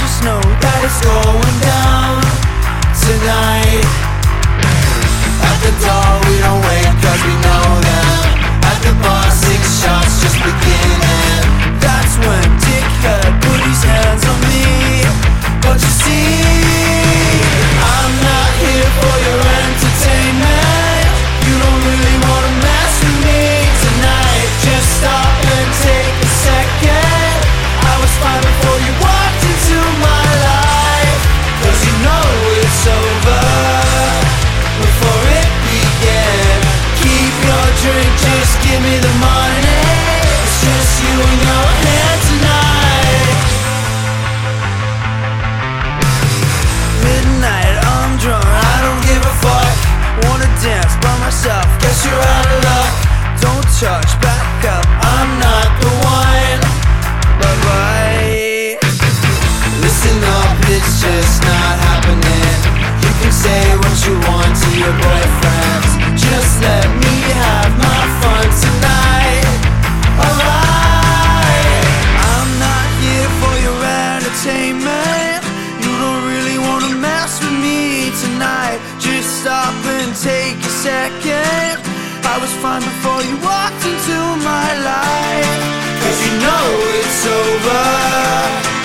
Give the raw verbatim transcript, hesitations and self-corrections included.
just know that it's going down tonight. At the door we don't wait cause we know them. At the bar six shots just beginning. That's when Dickhead put his hands on me. But you see, I'm not here for your entertainment. You don't really wanna mess with me tonight. Just stop and take a second. I was fine before you walked into my life. Cause you know it's over before it began. Keep your drink, just give me the money. It's just you and your hand tonight. Midnight, I'm drunk, I don't give a fuck. Wanna dance by myself, guess you're out of luck. Don't touch, back up, I'm not the one. Bye-bye. Listen up, it's just not happening. You can say what you want to your boyfriends. Just let me have my fun tonight. Alright. I'm not here for your entertainment. You don't really wanna mess with me tonight. Just stop and take a second. I was fine before you walked into my life. Cause you know it's over